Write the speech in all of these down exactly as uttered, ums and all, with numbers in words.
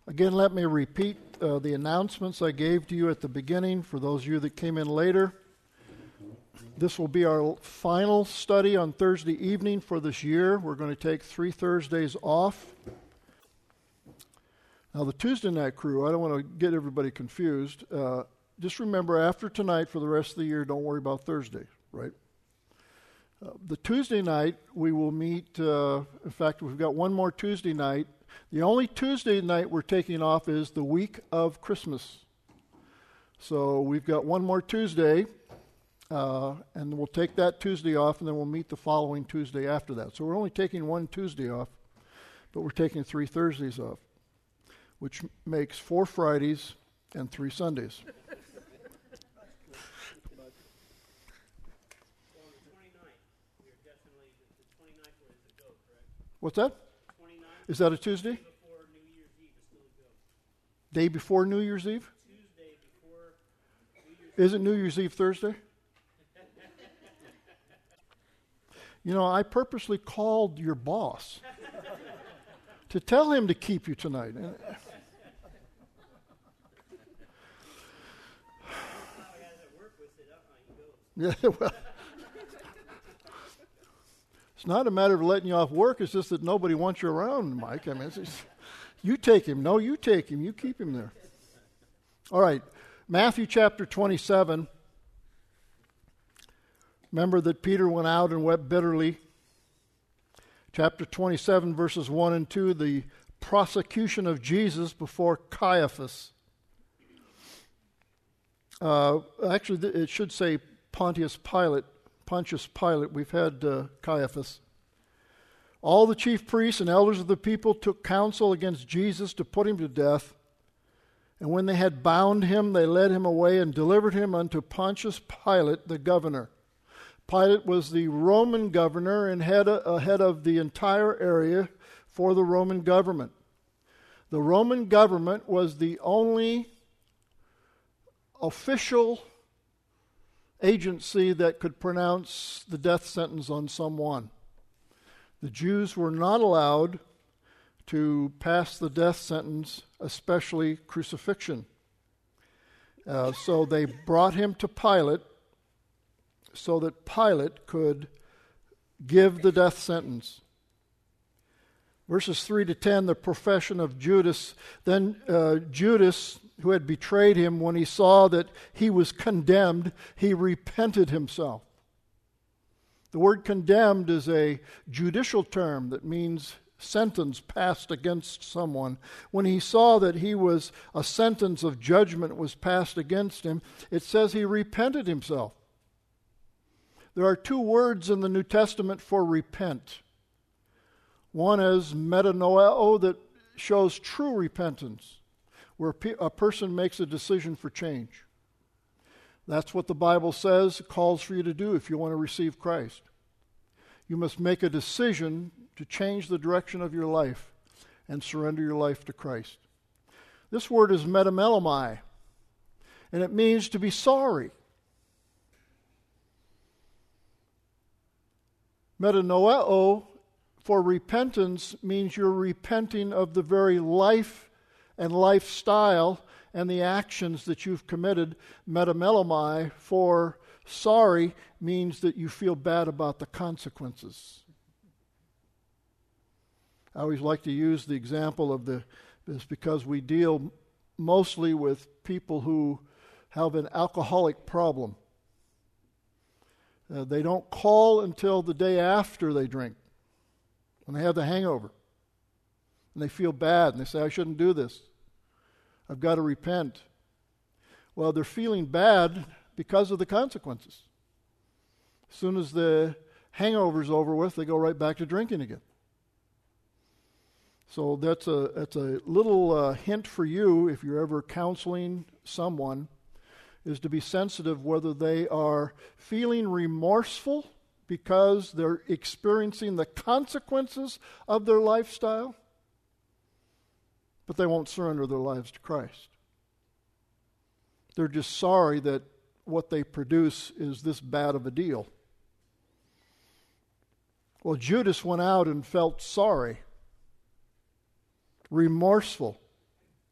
Again, let me repeat uh, the announcements I gave to you at the beginning for those of you that came in later. This will be our final study on Thursday evening for this year. We're going to take three Thursdays off. Now, the Tuesday night crew, I don't want to get everybody confused. Uh, just remember, after tonight for the rest of the year, don't worry about Thursday, right? Uh, the Tuesday night, we will meet, uh, in fact, we've got one more Tuesday night. The only Tuesday night we're taking off is the week of Christmas. So we've got one more Tuesday, uh, and we'll take that Tuesday off, and then we'll meet the following Tuesday after that. So we're only taking one Tuesday off, but we're taking three Thursdays off, which makes four Fridays and three Sundays. What's that? Is that a Tuesday? Day before New Year's Eve? Tuesday before New Year's Eve. Isn't New Year's Eve Thursday? You know, I purposely called your boss to tell him to keep you tonight. Yeah, well, it's not a matter of letting you off work. It's just that nobody wants you around, Mike. I mean, it's just, you take him. No, you take him. You keep him there. All right, Matthew chapter twenty-seven. Remember that Peter went out and wept bitterly. Chapter twenty-seven, verses one and two, the prosecution of Jesus before Caiaphas. Uh, actually, it should say Pontius Pilate. Pontius Pilate. We've had uh, Caiaphas. All the chief priests and elders of the people took counsel against Jesus to put him to death. And when they had bound him, they led him away and delivered him unto Pontius Pilate, the governor. Pilate was the Roman governor and head, uh, head of the entire area for the Roman government. The Roman government was the only official agency that could pronounce the death sentence on someone. The Jews were not allowed to pass the death sentence, especially crucifixion. Uh, so they brought him to Pilate so that Pilate could give the death sentence. Verses three to ten, the profession of Judas. Then uh, Judas, who had betrayed him, when he saw that he was condemned, he repented himself. The word condemned is a judicial term that means sentence passed against someone. When he saw that he was, a sentence of judgment was passed against him, it says he repented himself. There are two words in the New Testament for repent. One is metanoeo, that shows true repentance, where a person makes a decision for change. That's what the Bible says it calls for you to do if you want to receive Christ. You must make a decision to change the direction of your life and surrender your life to Christ. This word is metamelomai, and it means to be sorry. Metanoeo for repentance means you're repenting of the very life and lifestyle and the actions that you've committed. Metamelomai for sorry means that you feel bad about the consequences. I always like to use the example of the, it's because we deal mostly with people who have an alcoholic problem. Uh, they don't call until the day after they drink, when they have the hangover. And they feel bad, and they say, I shouldn't do this. I've got to repent. Well, they're feeling bad because of the consequences. As soon as the hangover's over with, they go right back to drinking again. So that's a that's a little uh, hint for you if you're ever counseling someone, is to be sensitive whether they are feeling remorseful because they're experiencing the consequences of their lifestyle, but they won't surrender their lives to Christ. They're just sorry that what they produce is this bad of a deal. Well, Judas went out and felt sorry, remorseful.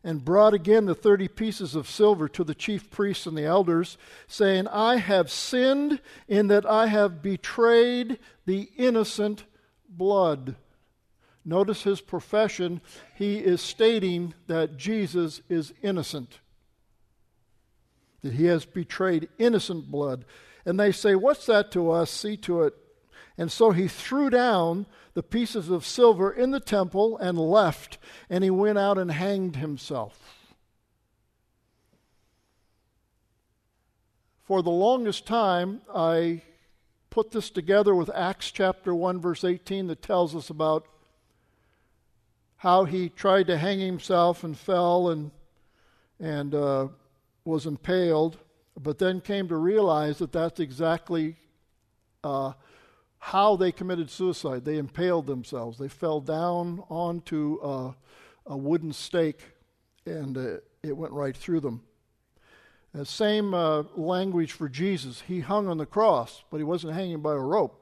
and brought again the thirty pieces of silver to the chief priests and the elders, saying, I have sinned in that I have betrayed the innocent blood. Notice his profession. He is stating that Jesus is innocent, that he has betrayed innocent blood. And they say, what's that to us? See to it. And so he threw down the pieces of silver in the temple and left, and he went out and hanged himself. For the longest time, I put this together with Acts chapter one, verse eighteen, that tells us about how he tried to hang himself and fell and and uh, was impaled, but then came to realize that that's exactly uh, how they committed suicide. They impaled themselves. They fell down onto uh, a wooden stake, and uh, it went right through them. The same uh, language for Jesus. He hung on the cross, but he wasn't hanging by a rope.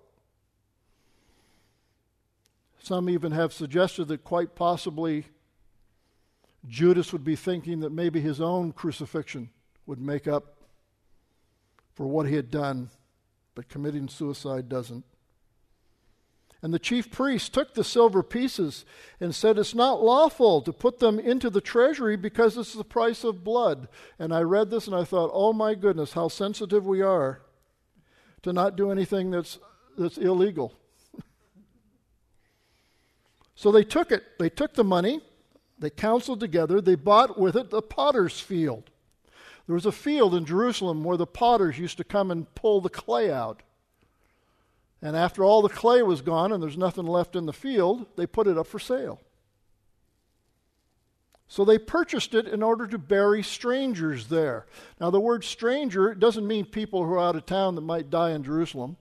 Some even have suggested that quite possibly Judas would be thinking that maybe his own crucifixion would make up for what he had done, but committing suicide doesn't. And the chief priests took the silver pieces and said, it's not lawful to put them into the treasury because it's the price of blood. And I read this and I thought, oh my goodness, how sensitive we are to not do anything that's that's illegal. So they took it. They took the money. They counseled together. They bought with it the potter's field. There was a field in Jerusalem where the potters used to come and pull the clay out. And after all the clay was gone and there's nothing left in the field, they put it up for sale. So they purchased it in order to bury strangers there. Now the word stranger, it doesn't mean people who are out of town that might die in Jerusalem.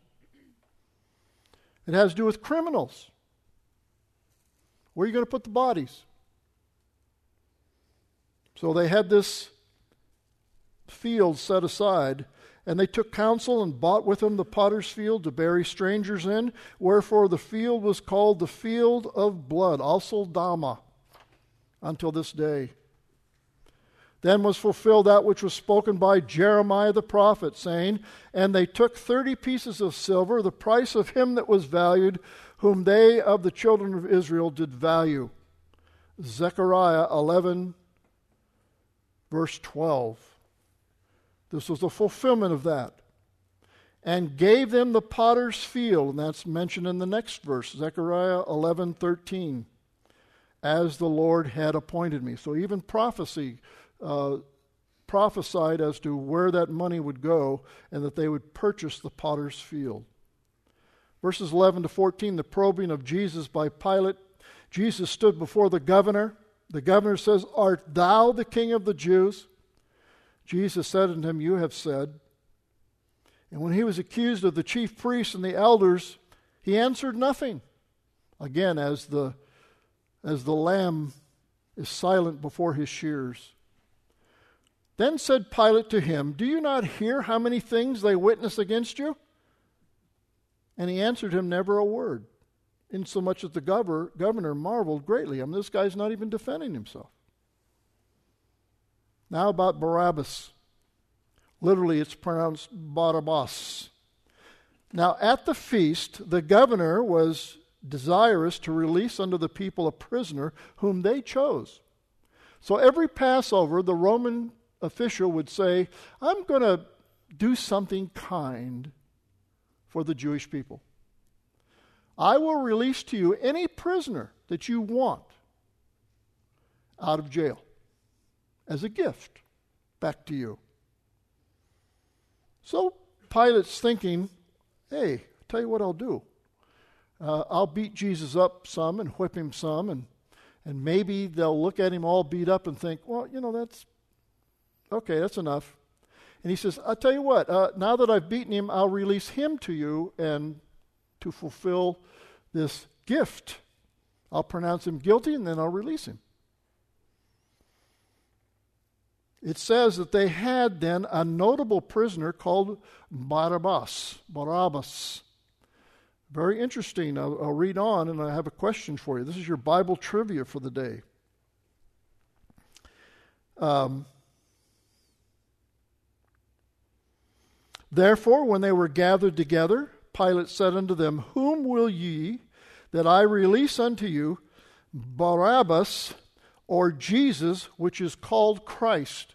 It has to do with criminals. Where are you going to put the bodies? So they had this field set aside, and they took counsel and bought with them the potter's field to bury strangers in, wherefore the field was called the field of blood, also Dama, until this day. Then was fulfilled that which was spoken by Jeremiah the prophet, saying, and they took thirty pieces of silver, the price of him that was valued, whom they of the children of Israel did value. Zechariah eleven, verse twelve. This was the fulfillment of that. And gave them the potter's field, and that's mentioned in the next verse, Zechariah eleven thirteen, as the Lord had appointed me. So even prophecy uh, prophesied as to where that money would go, and that they would purchase the potter's field. Verses eleven to fourteen, the probing of Jesus by Pilate. Jesus stood before the governor. The governor says, art thou the king of the Jews? Jesus said unto him, you have said. And when he was accused of the chief priests and the elders, he answered nothing. Again, as the, as the lamb is silent before his shears. Then said Pilate to him, do you not hear how many things they witness against you? And he answered him never a word, insomuch that the governor, governor marveled greatly. I mean, this guy's not even defending himself. Now about Barabbas. Literally, it's pronounced Barabbas. Now at the feast, the governor was desirous to release unto the people a prisoner whom they chose. So every Passover, the Roman official would say, I'm going to do something kind for the Jewish people. I will release to you any prisoner that you want out of jail as a gift back to you. So Pilate's thinking, hey, I'll tell you what I'll do. Uh, I'll beat Jesus up some and whip him some, and and maybe they'll look at him all beat up and think, well, you know, that's, okay, that's enough. And he says, I'll tell you what, uh, now that I've beaten him, I'll release him to you and to fulfill this gift. I'll pronounce him guilty and then I'll release him. It says that they had then a notable prisoner called Barabbas. Barabbas. Very interesting. I'll, I'll read on and I have a question for you. This is your Bible trivia for the day. Um, Therefore, when they were gathered together, Pilate said unto them, Whom will ye that I release unto you, Barabbas or Jesus, which is called Christ?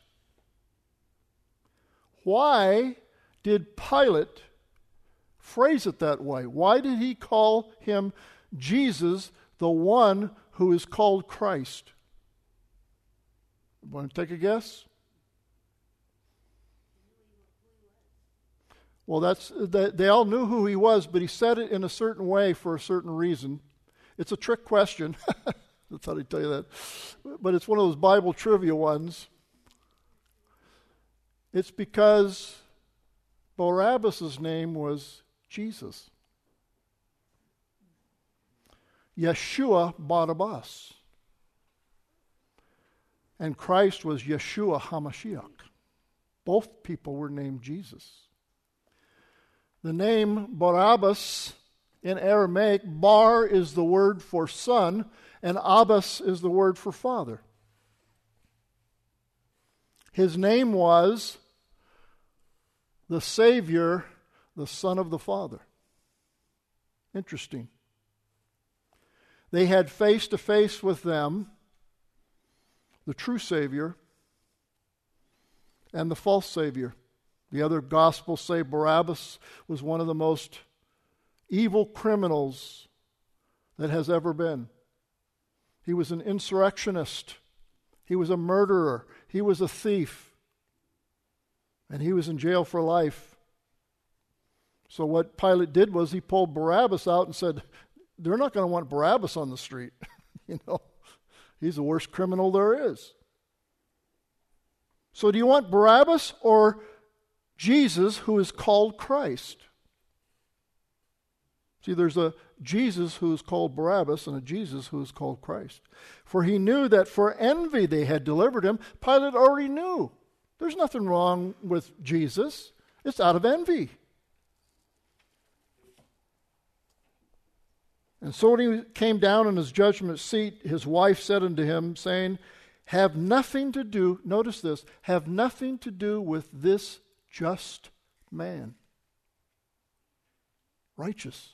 Why did Pilate phrase it that way? Why did he call him Jesus, the one who is called Christ? Want to take a guess? Well, that's they, they all knew who he was, but he said it in a certain way for a certain reason. It's a trick question. That's how they tell you that. But it's one of those Bible trivia ones. It's because Barabbas' name was Jesus. Yeshua Barabbas. And Christ was Yeshua HaMashiach. Both people were named Jesus. The name Barabbas in Aramaic, bar is the word for son, and Abbas is the word for father. His name was the Savior, the Son of the Father. Interesting. They had face to face with them the true Savior and the false Savior. The other Gospels say Barabbas was one of the most evil criminals that has ever been. He was an insurrectionist. He was a murderer. He was a thief. And he was in jail for life. So what Pilate did was he pulled Barabbas out and said, they're not going to want Barabbas on the street. You know, he's the worst criminal there is. So do you want Barabbas or Jesus, who is called Christ? See, there's a Jesus who is called Barabbas and a Jesus who is called Christ. For he knew that for envy they had delivered him. Pilate already knew. There's nothing wrong with Jesus. It's out of envy. And so when he came down in his judgment seat, his wife said unto him, saying, Have nothing to do, notice this, have nothing to do with this just man. Righteous.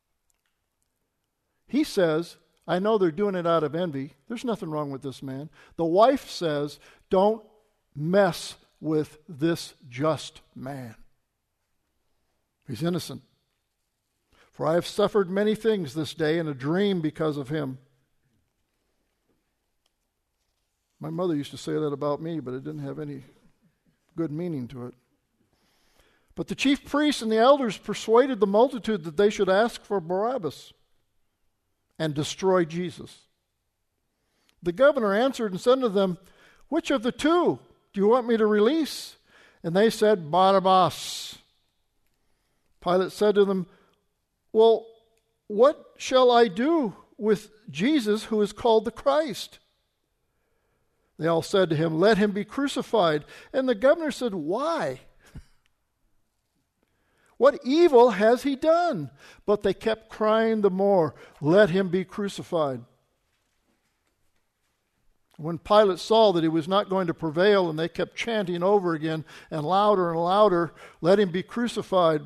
He says, I know they're doing it out of envy. There's nothing wrong with this man. The wife says, don't mess with this just man. He's innocent. For I have suffered many things this day in a dream because of him. My mother used to say that about me, but it didn't have any good meaning to it. But the chief priests and the elders persuaded the multitude that they should ask for Barabbas and destroy Jesus. The governor answered and said to them, Which of the two do you want me to release? And they said, Barabbas. Pilate said to them, Well, what shall I do with Jesus who is called the Christ? They all said to him, Let him be crucified. And the governor said, Why? What evil has he done? But they kept crying the more, Let him be crucified. When Pilate saw that he was not going to prevail, and they kept chanting over again and louder and louder, Let him be crucified,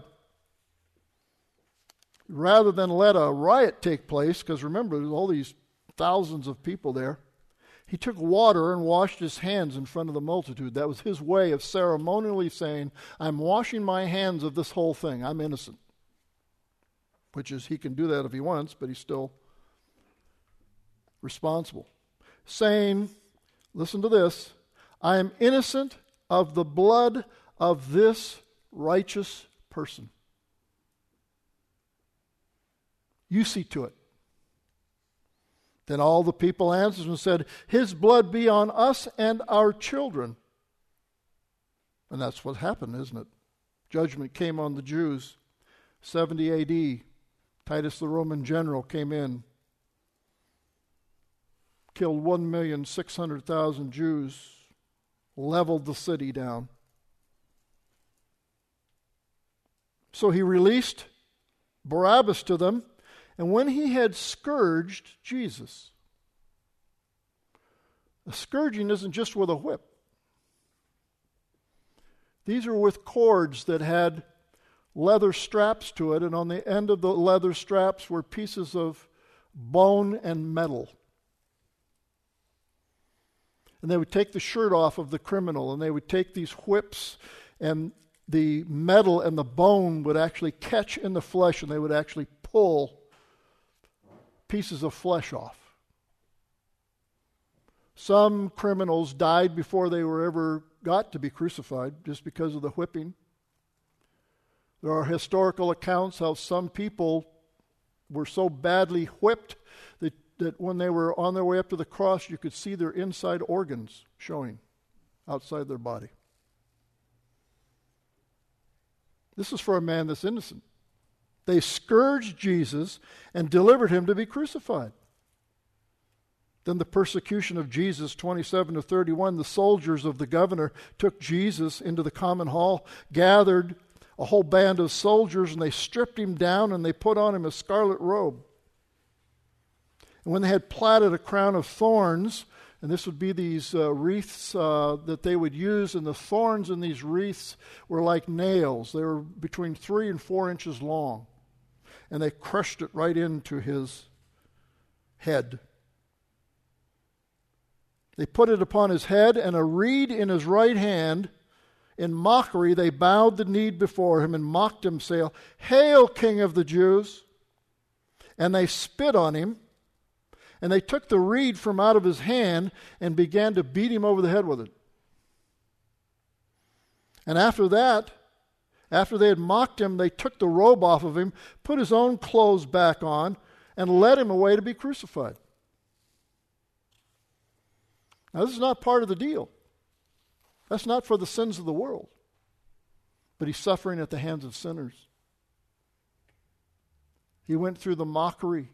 rather than let a riot take place, because remember, there's all these thousands of people there, he took water and washed his hands in front of the multitude. That was his way of ceremonially saying, I'm washing my hands of this whole thing. I'm innocent. Which is, he can do that if he wants, but he's still responsible. Saying, listen to this, I am innocent of the blood of this righteous person. You see to it. Then all the people answered and said, His blood be on us and our children. And that's what happened, isn't it? Judgment came on the Jews. seventy A D, Titus the Roman general came in, killed one million six hundred thousand Jews, leveled the city down. So he released Barabbas to them. And when he had scourged Jesus, a scourging isn't just with a whip. These are with cords that had leather straps to it, and on the end of the leather straps were pieces of bone and metal. And they would take the shirt off of the criminal, and they would take these whips, and the metal and the bone would actually catch in the flesh, and they would actually pull pieces of flesh off. Some criminals died before they were ever got to be crucified, just because of the whipping. There are historical accounts how some people were so badly whipped that, that when they were on their way up to the cross, you could see their inside organs showing outside their body. This is for a man that's innocent. They scourged Jesus and delivered him to be crucified. Then the persecution of Jesus, twenty-seven to thirty-one, the soldiers of the governor took Jesus into the common hall, gathered a whole band of soldiers, and they stripped him down and they put on him a scarlet robe. And when they had plaited a crown of thorns, and this would be these uh, wreaths uh, that they would use, and the thorns in these wreaths were like nails. They were between three and four inches long. And they crushed it right into his head. They put it upon his head, and a reed in his right hand. In mockery, they bowed the knee before him and mocked him, saying, "Hail, King of the Jews!" And they spit on him, and they took the reed from out of his hand and began to beat him over the head with it. And after that, after they had mocked him, they took the robe off of him, put his own clothes back on, and led him away to be crucified. Now, this is not part of the deal. That's not for the sins of the world. But he's suffering at the hands of sinners. He went through the mockery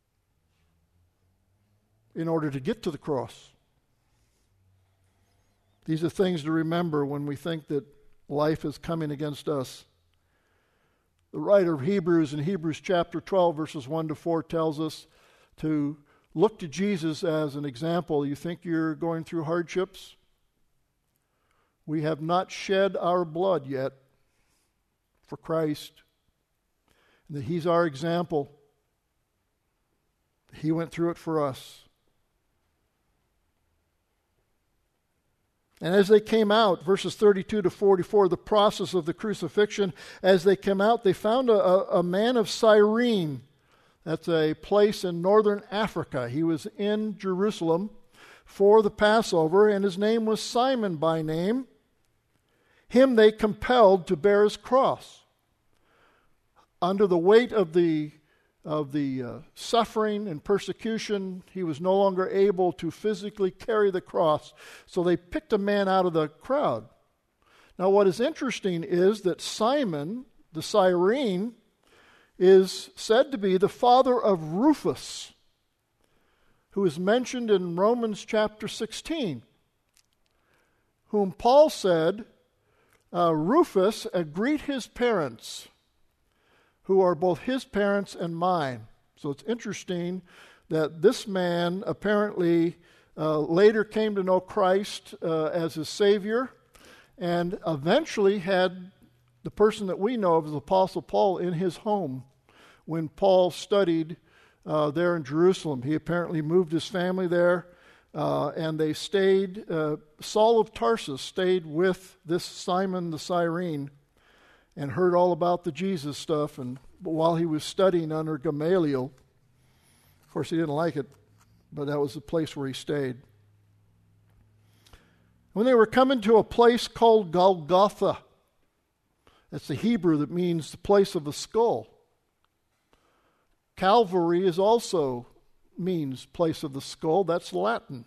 in order to get to the cross. These are things to remember when we think that life is coming against us. The writer of Hebrews in Hebrews chapter twelve, verses one to four, tells us to look to Jesus as an example. You think you're going through hardships? We have not shed our blood yet for Christ. And that he's our example. He went through it for us. And as they came out, verses thirty-two to forty-four, the process of the crucifixion, as they came out, they found a, a, a man of Cyrene. That's a place in northern Africa. He was in Jerusalem for the Passover, and his name was Simon by name. Him they compelled to bear his cross. Under the weight of the, of the uh, suffering and persecution, he was no longer able to physically carry the cross, so they picked a man out of the crowd. Now what is interesting is that Simon, the Cyrene, is said to be the father of Rufus, who is mentioned in Romans chapter sixteen, whom Paul said, uh, Rufus, uh, greet his parents, who are both his parents and mine. So it's interesting that this man apparently uh, later came to know Christ uh, as his Savior, and eventually had the person that we know of as the Apostle Paul in his home when Paul studied uh, there in Jerusalem. He apparently moved his family there, uh, and they stayed. Uh, Saul of Tarsus stayed with this Simon the Cyrene and heard all about the Jesus stuff. And while he was studying under Gamaliel, of course he didn't like it, but that was the place where he stayed. When they were coming to a place called Golgotha, that's the Hebrew that means the place of the skull. Calvary is also means place of the skull. That's Latin.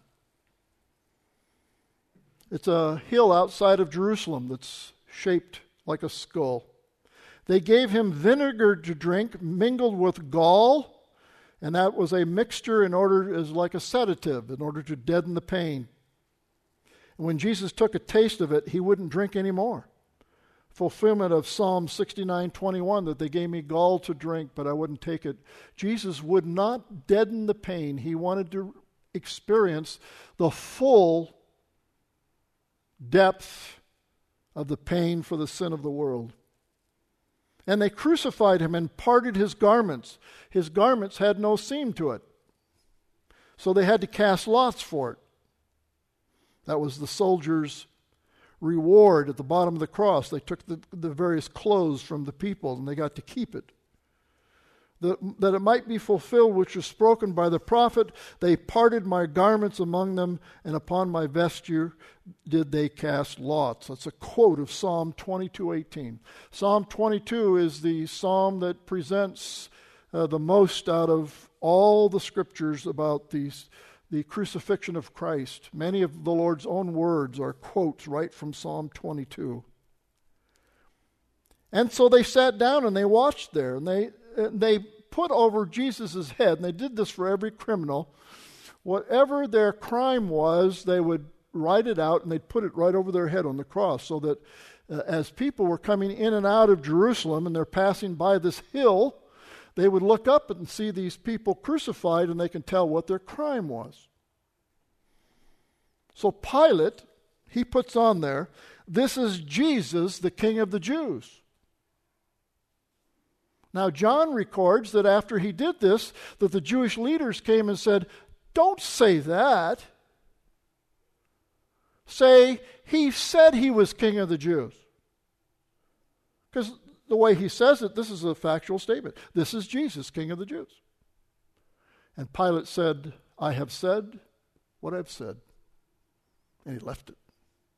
It's a hill outside of Jerusalem that's shaped like a skull. They gave him vinegar to drink mingled with gall, and that was a mixture in order as like a sedative in order to deaden the pain. And when Jesus took a taste of it, he wouldn't drink anymore. Fulfillment of Psalm sixty-nine twenty-one, that they gave me gall to drink, but I wouldn't take it. Jesus would not deaden the pain. He wanted to experience the full depth of the pain for the sin of the world. And they crucified him and parted his garments. His garments had no seam to it. So they had to cast lots for it. That was the soldiers' reward at the bottom of the cross. They took the, the various clothes from the people and they got to keep it. That, that it might be fulfilled which was spoken by the prophet, they parted my garments among them, and upon my vesture did they cast lots. That's a quote of Psalm twenty-two eighteen. Psalm twenty-two is the psalm that presents uh, the most out of all the scriptures about these, the crucifixion of Christ. Many of the Lord's own words are quotes right from Psalm twenty-two. And so they sat down and they watched there, and they they put over Jesus' head, and they did this for every criminal. Whatever their crime was, they would write it out and they'd put it right over their head on the cross, so that uh, as people were coming in and out of Jerusalem and they're passing by this hill, they would look up and see these people crucified, and they can tell what their crime was. So Pilate, he puts on there, "This is Jesus, the King of the Jews." Now, John records that after he did this, that the Jewish leaders came and said, "Don't say that. Say, he said he was King of the Jews." Because the way he says it, this is a factual statement. This is Jesus, King of the Jews. And Pilate said, "I have said what I've said." And he left it.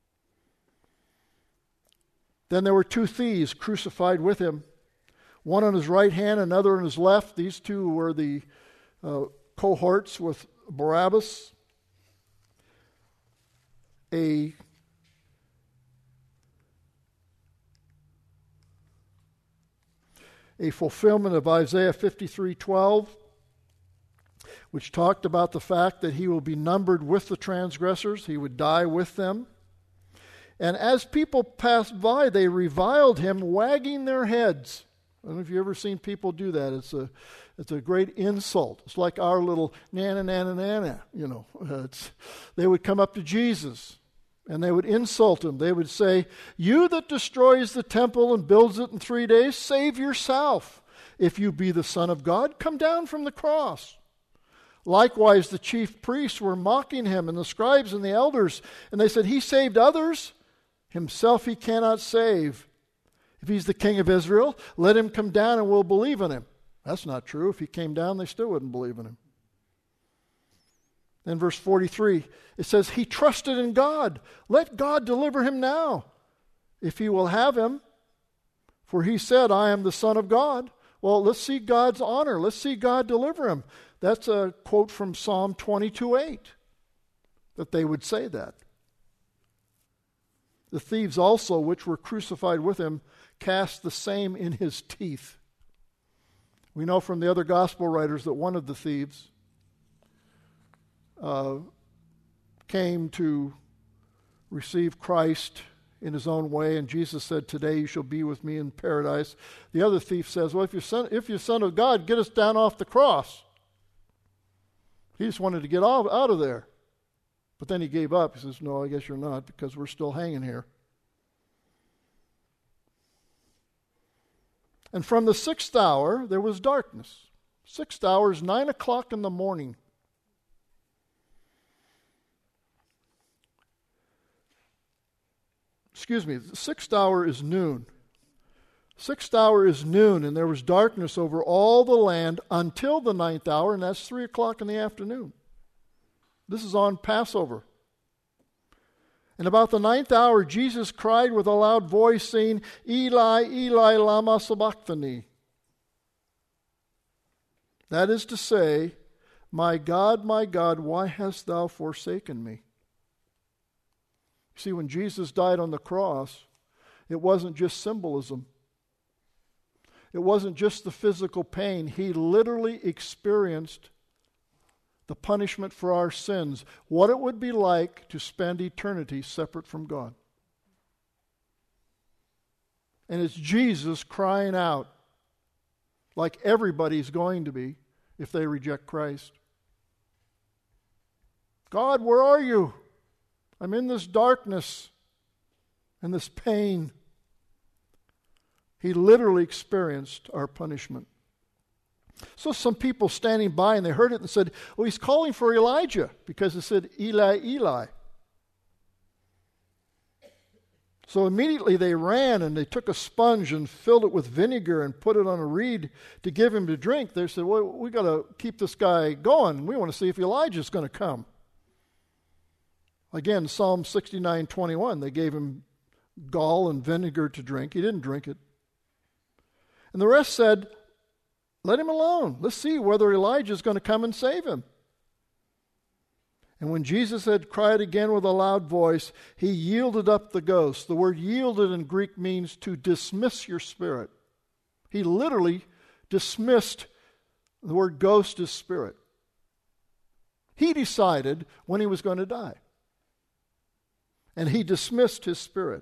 Then there were two thieves crucified with him, one on his right hand, another on his left. These two were the uh, cohorts with Barabbas. A a fulfillment of Isaiah fifty-three twelve, which talked about the fact that he will be numbered with the transgressors. He would die with them. And as people passed by, they reviled him, wagging their heads. I don't know if you've ever seen people do that. It's a it's a great insult. It's like our little nana, nana, nana, you know. Uh, it's, they would come up to Jesus and they would insult him. They would say, "You that destroys the temple and builds it in three days, save yourself. If you be the Son of God, come down from the cross." Likewise, the chief priests were mocking him, and the scribes and the elders, and they said, "He saved others. Himself he cannot save. If he's the King of Israel, let him come down and we'll believe in him." That's not true. If he came down, they still wouldn't believe in him. Then verse forty-three, it says, "He trusted in God. Let God deliver him now, if he will have him. For he said, I am the Son of God." Well, let's see God's honor. Let's see God deliver him. That's a quote from Psalm twenty-two eight, that they would say that. The thieves also, which were crucified with him, cast the same in his teeth. We know from the other gospel writers that one of the thieves uh, came to receive Christ in his own way, and Jesus said, "Today you shall be with me in paradise." The other thief says, "Well, if you're son, if you're Son of God, get us down off the cross." He just wanted to get out, out of there. But then he gave up. He says, "No, I guess you're not, because we're still hanging here." And from the sixth hour, there was darkness. Sixth hour is nine o'clock in the morning. Excuse me, the sixth hour is noon. Sixth hour is noon, and there was darkness over all the land until the ninth hour, and that's three o'clock in the afternoon. This is on Passover. And about the ninth hour, Jesus cried with a loud voice, saying, "Eli, Eli, lama sabachthani." That is to say, "My God, my God, why hast thou forsaken me?" See, when Jesus died on the cross, it wasn't just symbolism. It wasn't just the physical pain. He literally experienced the punishment for our sins, what it would be like to spend eternity separate from God. And it's Jesus crying out, like everybody's going to be if they reject Christ. "God, where are you? I'm in this darkness." and this pain. He literally experienced our punishment. So some people standing by, and they heard it and said, "Oh, he's calling for Elijah," because it said, "Eli, Eli." So immediately they ran and they took a sponge and filled it with vinegar and put it on a reed to give him to drink. They said, "Well, we got to keep this guy going. We want to see if Elijah's going to come." Again, Psalm sixty-nine twenty-one, they gave him gall and vinegar to drink. He didn't drink it. And the rest said, "Let him alone. Let's see whether Elijah's going to come and save him." And when Jesus had cried again with a loud voice, he yielded up the ghost. The word yielded in Greek means to dismiss your spirit. He literally dismissed, the word ghost is spirit. He decided when he was going to die. And he dismissed his spirit.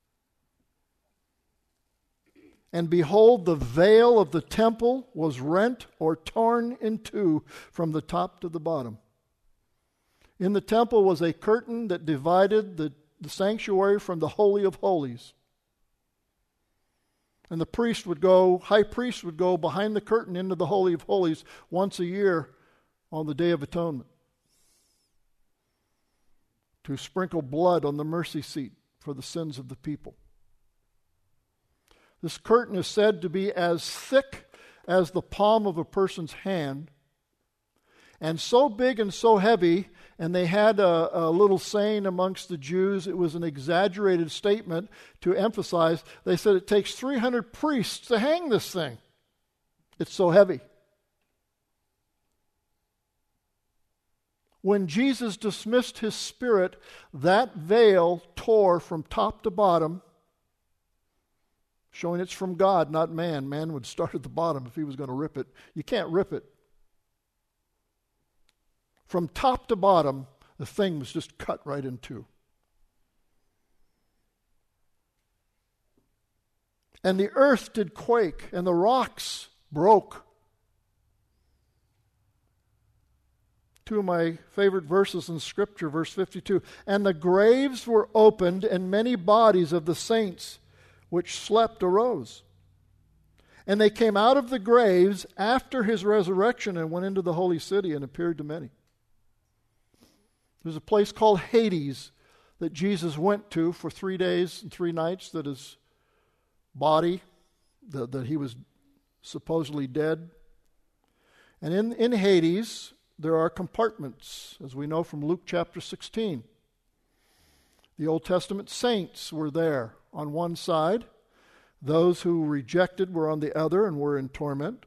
And behold, the veil of the temple was rent or torn in two from the top to the bottom. In the temple was a curtain that divided the, the sanctuary from the Holy of Holies. And the priest would go, high priest would go behind the curtain into the Holy of Holies once a year on the Day of Atonement to sprinkle blood on the mercy seat for the sins of the people. This curtain is said to be as thick as the palm of a person's hand, and so big and so heavy, and they had a, a little saying amongst the Jews. It was an exaggerated statement to emphasize. They said it takes three hundred priests to hang this thing. It's so heavy. When Jesus dismissed his spirit, that veil tore from top to bottom, showing it's from God, not man. Man would start at the bottom if he was going to rip it. You can't rip it. From top to bottom, the thing was just cut right in two. And the earth did quake, and the rocks broke. Two of my favorite verses in Scripture, verse fifty-two. And the graves were opened, and many bodies of the saints which slept arose. And they came out of the graves after his resurrection and went into the holy city and appeared to many. There's a place called Hades that Jesus went to for three days and three nights, that his body, that, that he was supposedly dead. And in, in Hades, there are compartments, as we know from Luke chapter sixteen. The Old Testament saints were there on one side. Those who rejected were on the other and were in torment.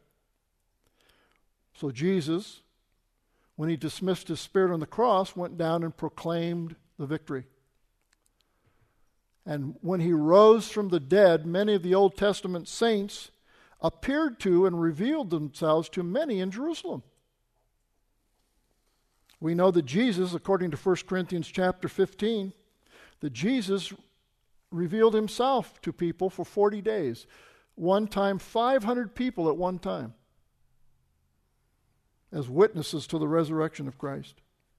So Jesus, when he dismissed his spirit on the cross, went down and proclaimed the victory. And when he rose from the dead, many of the Old Testament saints appeared to and revealed themselves to many in Jerusalem. We know that Jesus, according to First Corinthians chapter fifteen, that Jesus revealed himself to people for forty days. One time, five hundred people at one time, as witnesses to the resurrection of Christ.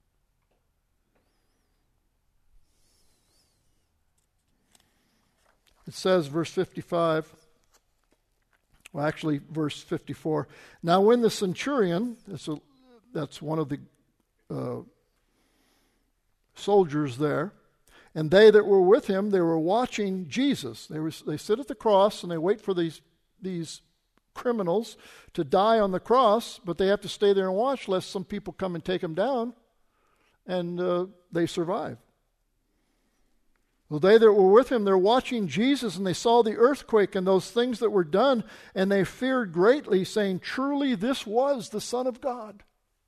It says, verse fifty-five, well, actually, verse fifty-four. Now, when the centurion, that's, a, that's one of the uh, soldiers there, and they that were with him, they were watching Jesus. They were, they sit at the cross and they wait for these these criminals to die on the cross, but they have to stay there and watch lest some people come and take them down, and uh, they survive. Well, they that were with him, they're watching Jesus, and they saw the earthquake and those things that were done, and they feared greatly, saying, "Truly this was the Son of God."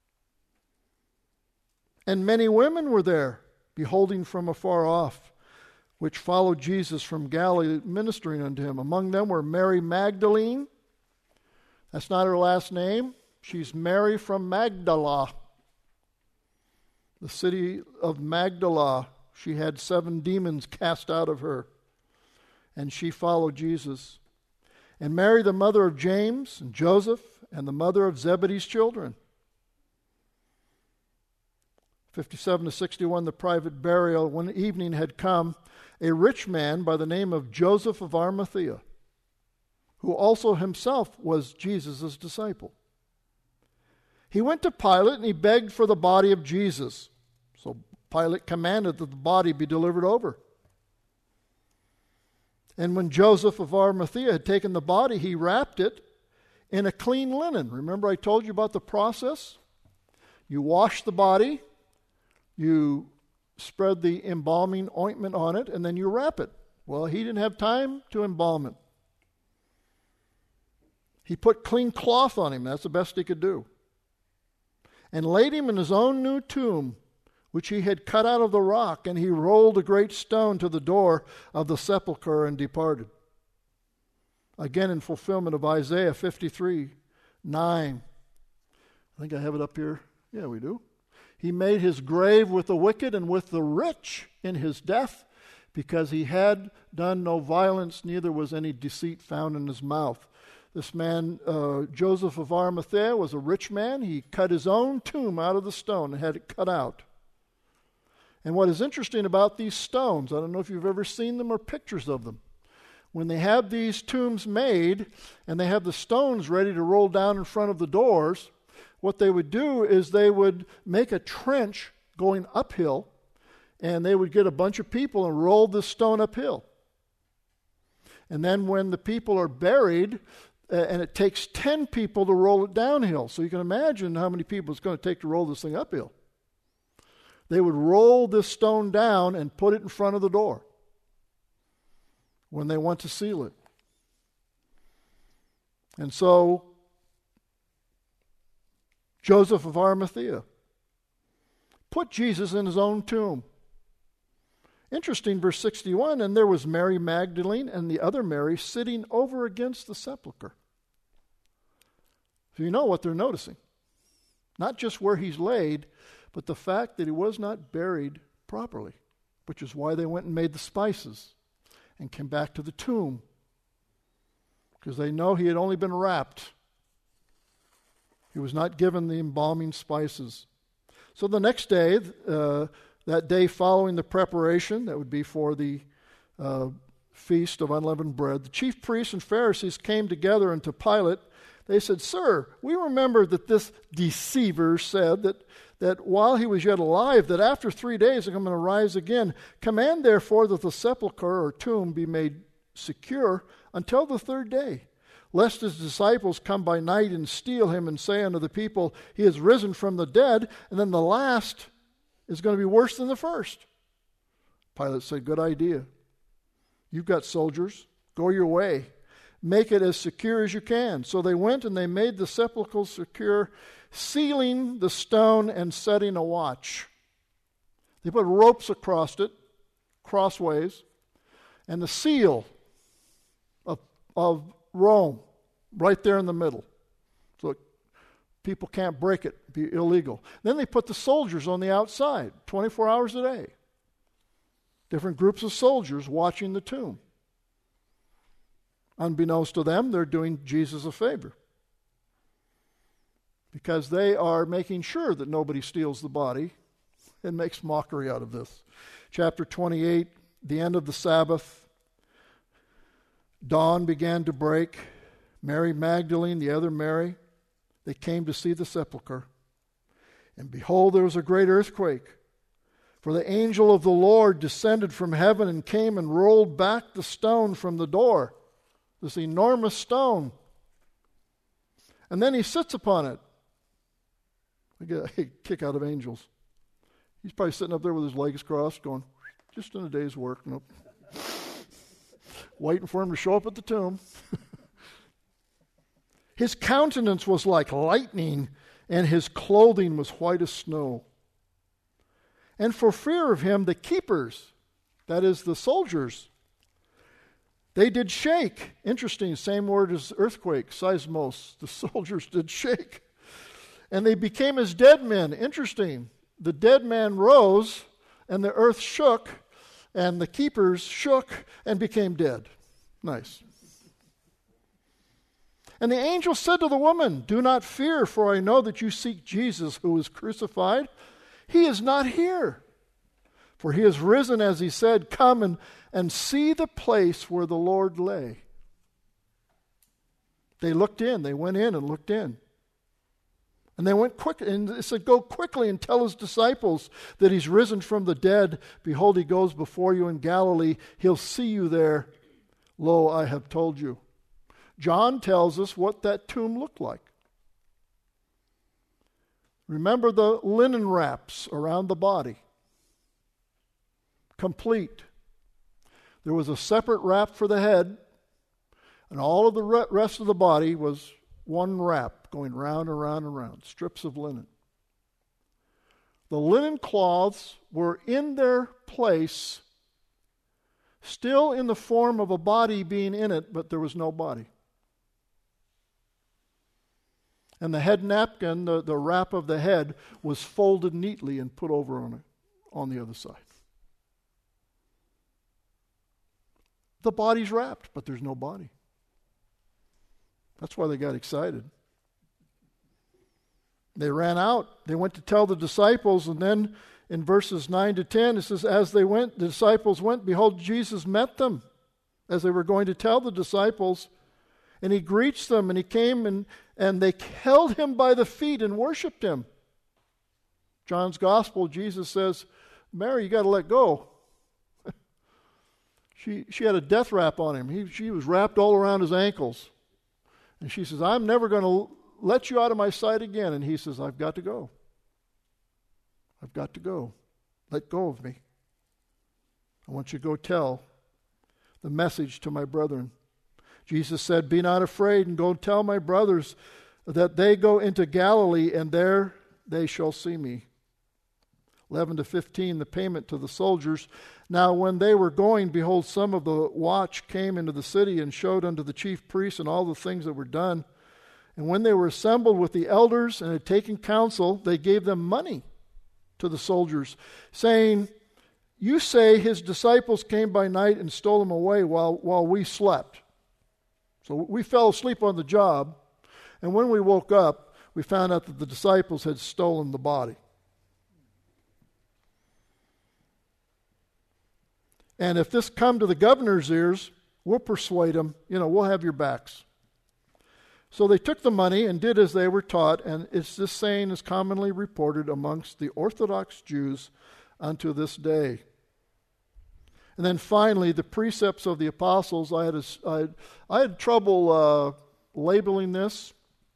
And many women were there, beholding from afar off, which followed Jesus from Galilee, ministering unto him. Among them were Mary Magdalene. That's not her last name. She's Mary from Magdala, the city of Magdala. She had seven demons cast out of her, and she followed Jesus. And Mary, the mother of James and Joseph, and the mother of Zebedee's children. fifty-seven to sixty-one, the private burial. When evening had come, a rich man by the name of Joseph of Arimathea, who also himself was Jesus' disciple. He went to Pilate and he begged for the body of Jesus. So Pilate commanded that the body be delivered over. And when Joseph of Arimathea had taken the body, he wrapped it in a clean linen. Remember I told you about the process? You wash the body, you spread the embalming ointment on it, and then you wrap it. Well, he didn't have time to embalm it. He put clean cloth on him. That's the best he could do. And laid him in his own new tomb, which he had cut out of the rock, and he rolled a great stone to the door of the sepulchre and departed. Again, in fulfillment of Isaiah fifty-three, nine. I think I have it up here. Yeah, we do. He made his grave with the wicked and with the rich in his death, because he had done no violence, neither was any deceit found in his mouth. This man, uh, Joseph of Arimathea, was a rich man. He cut his own tomb out of the stone and had it cut out. And what is interesting about these stones, I don't know if you've ever seen them or pictures of them. When they have these tombs made and they have the stones ready to roll down in front of the doors, what they would do is they would make a trench going uphill, and they would get a bunch of people and roll this stone uphill. And then when the people are buried, uh, and it takes ten people to roll it downhill. So you can imagine how many people it's going to take to roll this thing uphill. They would roll this stone down and put it in front of the door when they want to seal it. And so Joseph of Arimathea put Jesus in his own tomb. Interesting, verse sixty-one, and there was Mary Magdalene and the other Mary sitting over against the sepulchre. So you know what they're noticing. Not just where he's laid, but the fact that he was not buried properly, which is why they went and made the spices and came back to the tomb, because they know he had only been wrapped. He was not given the embalming spices. So the next day, uh, that day following the preparation, that would be for the uh, feast of unleavened bread, the chief priests and Pharisees came together unto Pilate. They said, Sir, we remember that this deceiver said that, that while he was yet alive, that after three days I'm going to rise again. Command therefore that the sepulchre or tomb be made secure until the third day, lest his disciples come by night and steal him and say unto the people, He is risen from the dead, and then the last is going to be worse than the first. Pilate said, good idea. You've got soldiers. Go your way. Make it as secure as you can. So they went and they made the sepulchre secure, sealing the stone and setting a watch. They put ropes across it, crossways, and the seal of, of Rome right there in the middle. So people can't break it, be illegal. Then they put the soldiers on the outside, twenty-four hours a day. Different groups of soldiers watching the tomb. Unbeknownst to them, they're doing Jesus a favor, because they are making sure that nobody steals the body and makes mockery out of this. Chapter twenty-eight, the end of the Sabbath. Dawn began to break. Mary Magdalene, the other Mary, they came to see the sepulchre. And behold, there was a great earthquake. For the angel of the Lord descended from heaven and came and rolled back the stone from the door. This enormous stone. And then he sits upon it. I get a kick out of angels. He's probably sitting up there with his legs crossed going, just in a day's work. Nope. Waiting for him to show up at the tomb. His countenance was like lightning, and his clothing was white as snow. And for fear of him, the keepers, that is the soldiers, they did shake. Interesting, same word as earthquake, seismos. The soldiers did shake. And they became as dead men. Interesting. The dead man rose, and the earth shook, and the keepers shook and became dead. Nice. And the angel said to the woman, Do not fear, for I know that you seek Jesus who was crucified. He is not here. For he is risen, as he said. Come and, and see the place where the Lord lay. They looked in. They went in and looked in. And they went quick, and it said, go quickly and tell his disciples that he's risen from the dead. Behold, he goes before you in Galilee. He'll see you there. Lo, I have told you. John tells us what that tomb looked like. Remember the linen wraps around the body. Complete. There was a separate wrap for the head, and all of the rest of the body was one wrap going round and round and round, strips of linen. The linen cloths were in their place, still in the form of a body being in it, but there was no body. And the head napkin, the, the wrap of the head, was folded neatly and put over on, it, on the other side. The body's wrapped, but there's no body. That's why they got excited. They ran out. They went to tell the disciples, and then in verses nine to ten, it says, as they went, the disciples went, behold, Jesus met them as they were going to tell the disciples, and he greets them, and he came, and, and they held him by the feet and worshipped him. John's Gospel, Jesus says, Mary, you got to let go. she, she had a death wrap on him. He, she was wrapped all around his ankles. And she says, I'm never going to let you out of my sight again. And he says, I've got to go. I've got to go. Let go of me. I want you to go tell the message to my brethren. Jesus said, be not afraid, and go tell my brothers that they go into Galilee, and there they shall see me. eleven to fifteen, the payment to the soldiers. Now when they were going, behold, some of the watch came into the city and showed unto the chief priests and all the things that were done. And when they were assembled with the elders and had taken counsel, they gave them money to the soldiers, saying, you say his disciples came by night and stole him away while, while we slept. So we fell asleep on the job, and when we woke up, we found out that the disciples had stolen the body. And if this come to the governor's ears, we'll persuade him, you know, we'll have your backs. So they took the money and did as they were taught, and it's this saying is commonly reported amongst the Orthodox Jews unto this day. And then finally, the precepts of the apostles. I had a, I had, I had trouble uh, labeling this.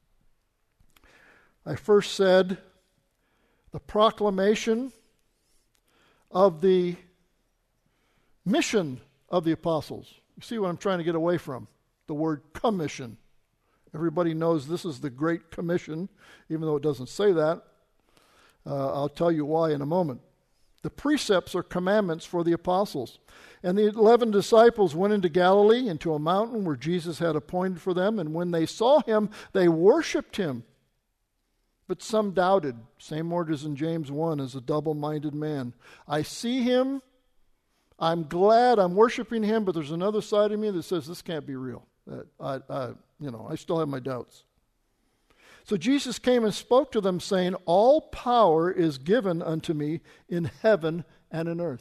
I first said the proclamation of the mission of the apostles. You see what I'm trying to get away from? The word commission. Everybody knows this is the Great Commission, even though it doesn't say that. Uh, I'll tell you why in a moment. The precepts are commandments for the apostles. And the eleven disciples went into Galilee, into a mountain where Jesus had appointed for them. And when they saw him, they worshipped him. But some doubted. Same word as in James one, as a double-minded man. I see him. I'm glad I'm worshiping him, but there's another side of me that says this can't be real. I, I, you know, I still have my doubts. So Jesus came and spoke to them, saying, all power is given unto me in heaven and in earth.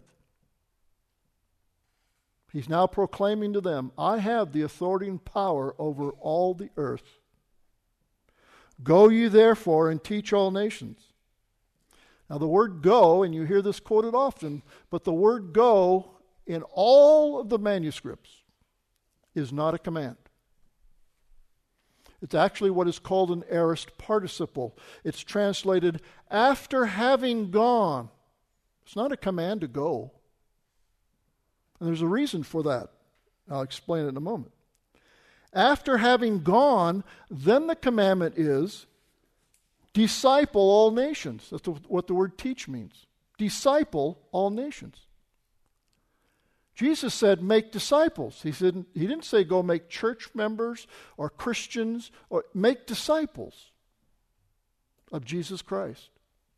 He's now proclaiming to them, I have the authority and power over all the earth. Go ye therefore and teach all nations. Now the word go, and you hear this quoted often, but the word go in all of the manuscripts is not a command. It's actually what is called an aorist participle. It's translated after having gone. It's not a command to go. And there's a reason for that. I'll explain it in a moment. After having gone, then the commandment is disciple all nations. That's what the word teach means. Disciple all nations. Jesus said, make disciples. He said, he didn't say go make church members or Christians, or make disciples of Jesus Christ.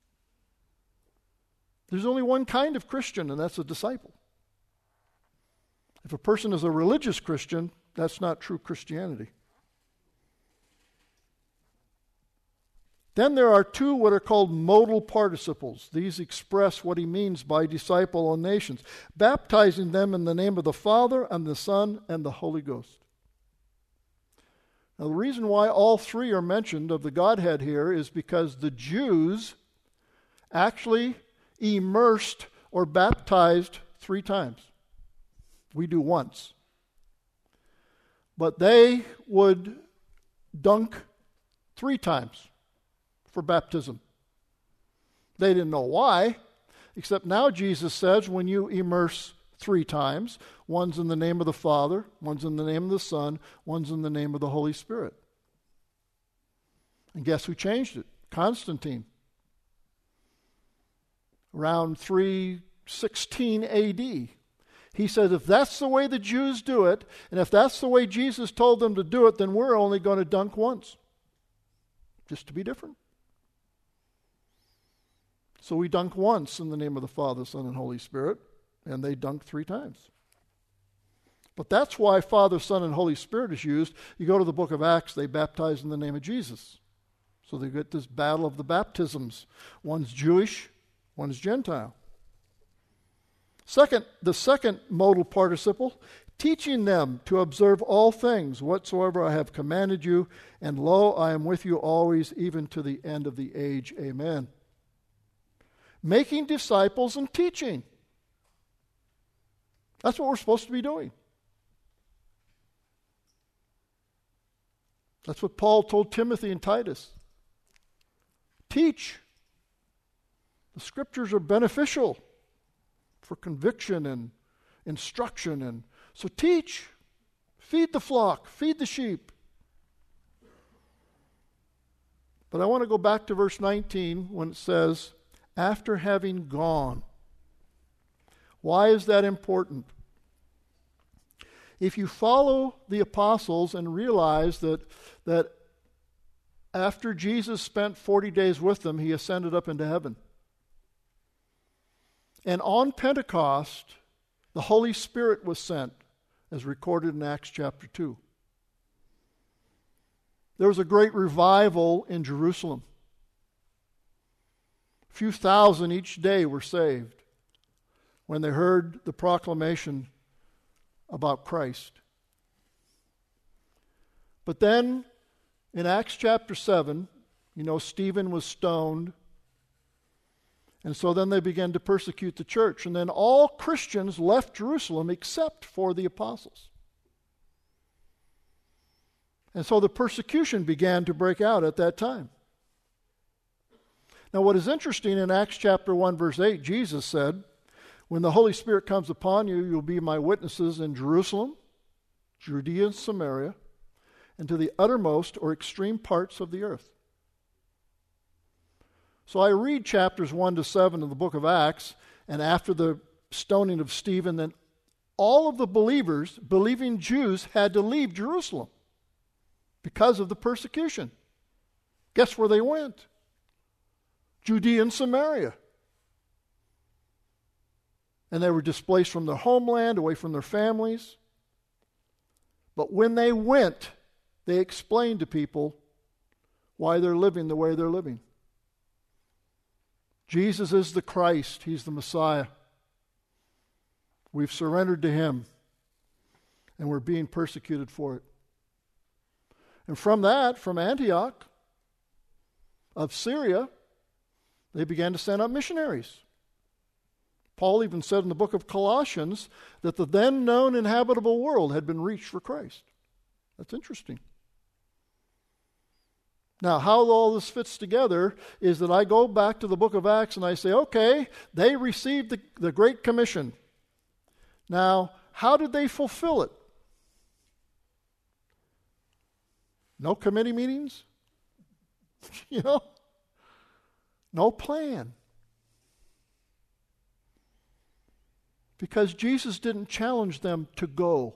There's only one kind of Christian, and that's a disciple. If a person is a religious Christian, that's not true Christianity. Then there are two what are called modal participles. These express what he means by disciple on nations, baptizing them in the name of the Father and the Son and the Holy Ghost. Now, the reason why all three are mentioned of the Godhead here is because the Jews actually immersed or baptized three times. We do once. But they would dunk three times for baptism. They didn't know why, except now Jesus says when you immerse three times, one's in the name of the Father, one's in the name of the Son, one's in the name of the Holy Spirit. And guess who changed it? Constantine. Around three sixteen A D. He said, if that's the way the Jews do it, and if that's the way Jesus told them to do it, then we're only going to dunk once. Just to be different. So we dunk once in the name of the Father, Son, and Holy Spirit, and they dunk three times. But that's why Father, Son, and Holy Spirit is used. You go to the book of Acts, they baptize in the name of Jesus. So they get this battle of the baptisms. One's Jewish, one's Gentile. Second, the second modal participle, teaching them to observe all things whatsoever I have commanded you, and lo, I am with you always, even to the end of the age. Amen. Making disciples and teaching. That's what we're supposed to be doing. That's what Paul told Timothy and Titus. Teach. The scriptures are beneficial for conviction and instruction. And so teach. Feed the flock. Feed the sheep. But I want to go back to verse nineteen when it says, after having gone. Why is that important? If you follow the apostles and realize that, that after Jesus spent forty days with them, he ascended up into heaven. And on Pentecost, the Holy Spirit was sent, as recorded in Acts chapter two. There was a great revival in Jerusalem. A few thousand each day were saved when they heard the proclamation about Christ. But then, in Acts chapter seven, you know, Stephen was stoned. And so then they began to persecute the church. And then all Christians left Jerusalem except for the apostles. And so the persecution began to break out at that time. Now what is interesting in Acts chapter one verse eight, Jesus said, when the Holy Spirit comes upon you, you'll be my witnesses in Jerusalem, Judea and Samaria, and to the uttermost or extreme parts of the earth. So I read chapters one to seven of the book of Acts, and after the stoning of Stephen, then all of the believers, believing Jews, had to leave Jerusalem because of the persecution. Guess where they went? Judea and Samaria. And they were displaced from their homeland, away from their families. But when they went, they explained to people why they're living the way they're living. Jesus is the Christ. He's the Messiah. We've surrendered to him, and we're being persecuted for it. And from that, from Antioch of Syria, they began to send out missionaries. Paul even said in the book of Colossians that the then known inhabitable world had been reached for Christ. That's interesting. Now, how all this fits together is that I go back to the book of Acts and I say, okay, they received the, the Great Commission. Now, how did they fulfill it? No committee meetings? You know? No plan. Because Jesus didn't challenge them to go,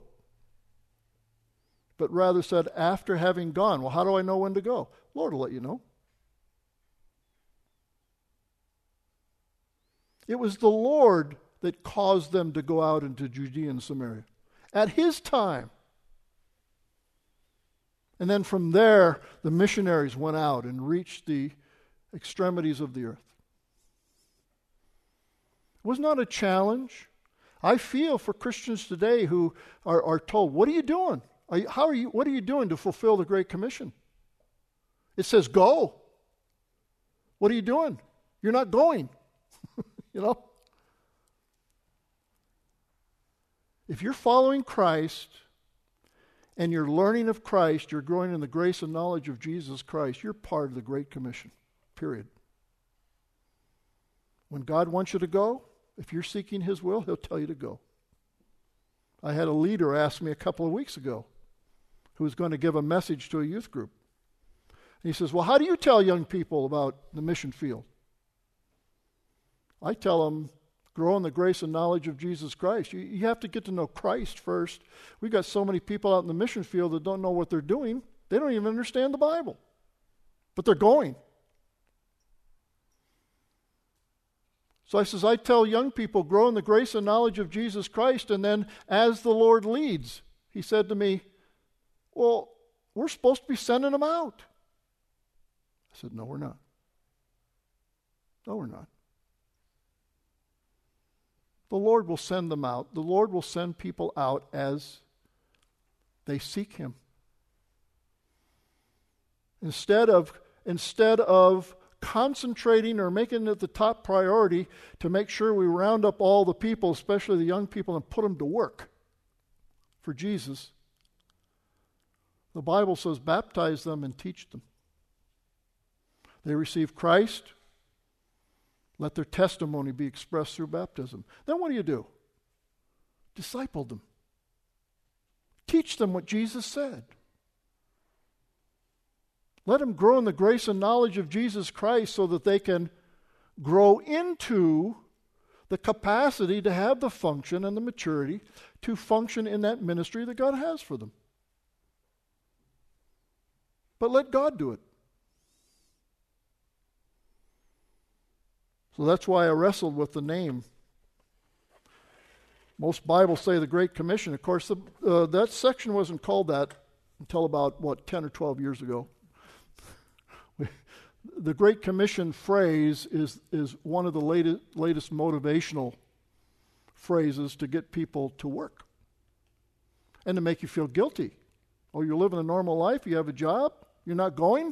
but rather said, after having gone. Well, how do I know when to go? Lord will let you know. It was the Lord that caused them to go out into Judea and Samaria at his time. And then from there, the missionaries went out and reached the extremities of the earth. It was not a challenge. I feel for Christians today who are, are told, what are you doing? Are you, how are you, what are you doing to fulfill the Great Commission? It says go. What are you doing? You're not going. You know? If you're following Christ and you're learning of Christ, you're growing in the grace and knowledge of Jesus Christ, you're part of the Great Commission, period. When God wants you to go, if you're seeking His will, He'll tell you to go. I had a leader ask me a couple of weeks ago who was going to give a message to a youth group. And he says, well, how do you tell young people about the mission field? I tell them, grow in the grace and knowledge of Jesus Christ. You, you have to get to know Christ first. We've got so many people out in the mission field that don't know what they're doing. They don't even understand the Bible. But they're going. So I says, I tell young people, grow in the grace and knowledge of Jesus Christ, and then as the Lord leads. He said to me, well, we're supposed to be sending them out. I said, no, we're not. No, we're not. The Lord will send them out. The Lord will send people out as they seek Him. Instead of, instead of concentrating or making it the top priority to make sure we round up all the people, especially the young people, and put them to work for Jesus, the Bible says baptize them and teach them. They receive Christ. Let their testimony be expressed through baptism. Then what do you do? Disciple them. Teach them what Jesus said. Let them grow in the grace and knowledge of Jesus Christ so that they can grow into the capacity to have the function and the maturity to function in that ministry that God has for them. But let God do it. So that's why I wrestled with the name. Most Bibles say the Great Commission. Of course, the, uh, that section wasn't called that until about, what, ten or twelve years ago. The Great Commission phrase is, is one of the latest, latest motivational phrases to get people to work and to make you feel guilty. Oh, you're living a normal life, you have a job, you're not going?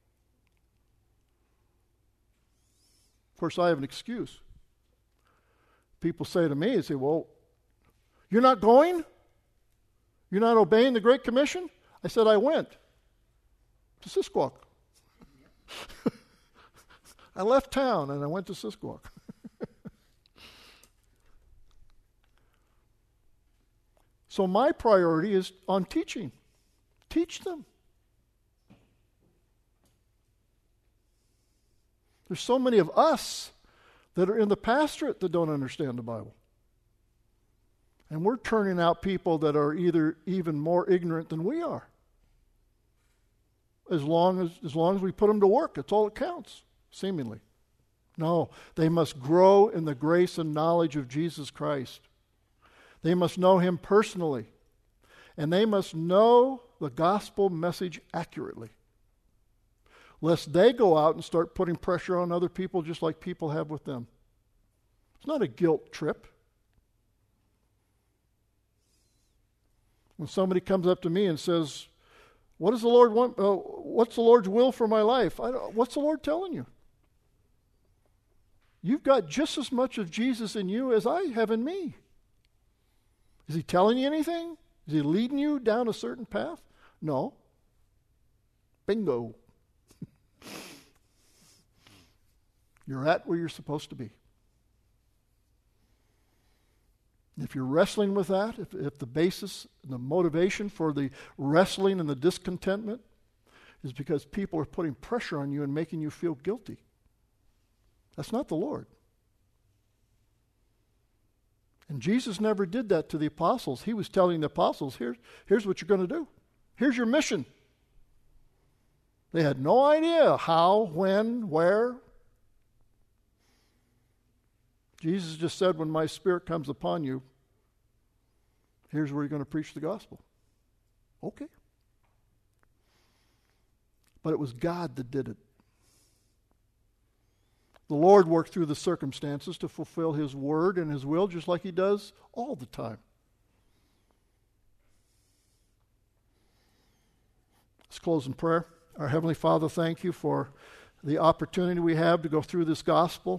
Of course, I have an excuse. People say to me, they say, well, you're not going? You're not obeying the Great Commission? I said, I went to Sisquoc. I left town and I went to Sisquoc. So my priority is on teaching. Teach them. There's so many of us that are in the pastorate that don't understand the Bible. And we're turning out people that are either even more ignorant than we are. As long as, as long as we put them to work, that's all that counts, seemingly. No, they must grow in the grace and knowledge of Jesus Christ. They must know Him personally. And they must know the gospel message accurately. Lest they go out and start putting pressure on other people just like people have with them. It's not a guilt trip. When somebody comes up to me and says, what does the Lord want? Uh, what's the Lord's will for my life? I don't, what's the Lord telling you? You've got just as much of Jesus in you as I have in me. Is He telling you anything? Is He leading you down a certain path? No. Bingo. You're at where you're supposed to be. If you're wrestling with that, if, if the basis, the motivation for the wrestling and the discontentment is because people are putting pressure on you and making you feel guilty, that's not the Lord. And Jesus never did that to the apostles. He was telling the apostles, Here, here's what you're going to do. Here's your mission. They had no idea how, when, where. Jesus just said, when my Spirit comes upon you, here's where you're going to preach the gospel. Okay. But it was God that did it. The Lord worked through the circumstances to fulfill his word and his will, just like he does all the time. Let's close in prayer. Our Heavenly Father, thank you for the opportunity we have to go through this gospel.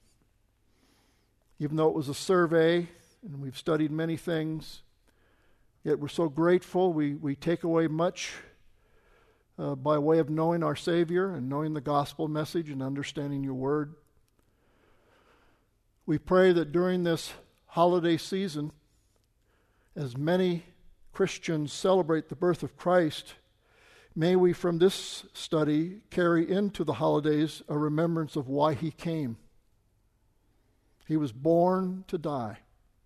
Even though it was a survey and we've studied many things, yet we're so grateful. We, we take away much uh, by way of knowing our Savior and knowing the gospel message and understanding your word. We pray that during this holiday season, as many Christians celebrate the birth of Christ, may we from this study carry into the holidays a remembrance of why he came. He was born to die.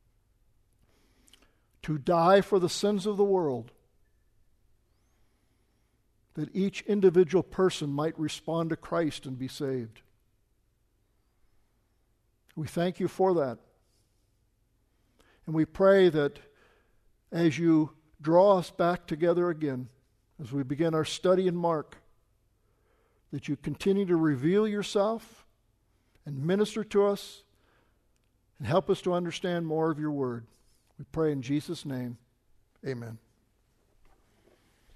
To die for the sins of the world, that each individual person might respond to Christ and be saved. We thank you for that. And we pray that as you draw us back together again, as we begin our study in Mark, that you continue to reveal yourself and minister to us and help us to understand more of your word. We pray in Jesus' name, amen.